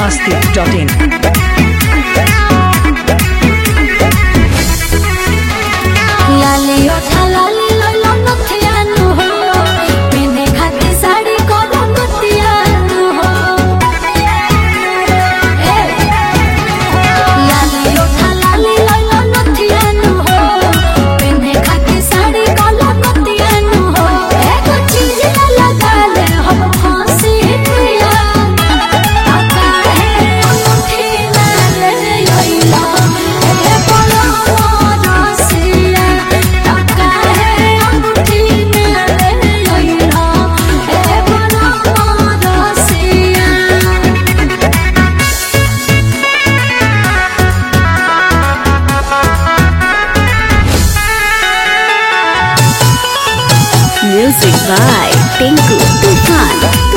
biharmasti.in लाली ओठा लाली ललो नथिया नु हो पिने खाती साड़ी कोनो नथिया नु हो लाली ओठा लाली ललो नथिया नु हो पिने खाती साड़ी कोनो नथिया नु हो एगो चीज लगा ले हम फांसी पिया आता है मुट्ठी में ले आइला ए बोलो रसिया आता है मुट्ठी में ले आइला ए बोलो रसिया Music by Tinku Tufan.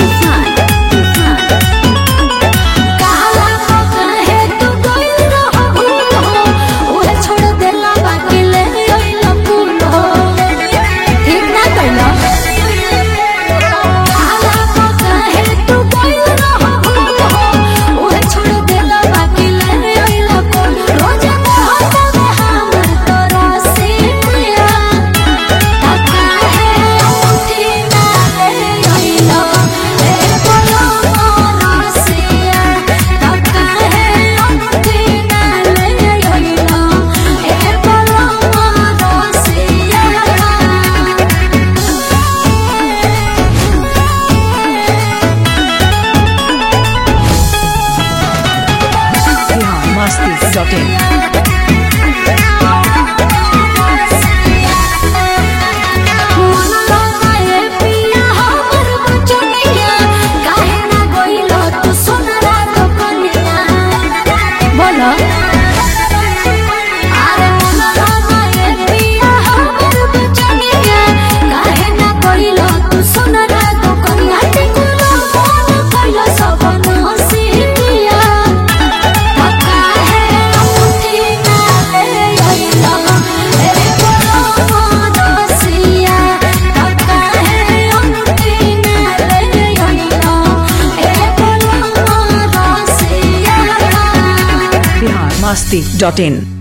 कहला को कहे तू कोई रहो ओहे छोड़ देला बाकी ले आइला फूल हो ठीक ना कहला कहला को कहे तू कोई रहो ओहे छोड़ देला बाकी ले आइला फूल रोज मोहब्बत में हमर तोरा से पिया आता है मुट्ठी में ले आइला ए बोलो रसिया आता है मुट्ठी में ले आइला ए बोलो रसिया biharmasti.in biharmasti.in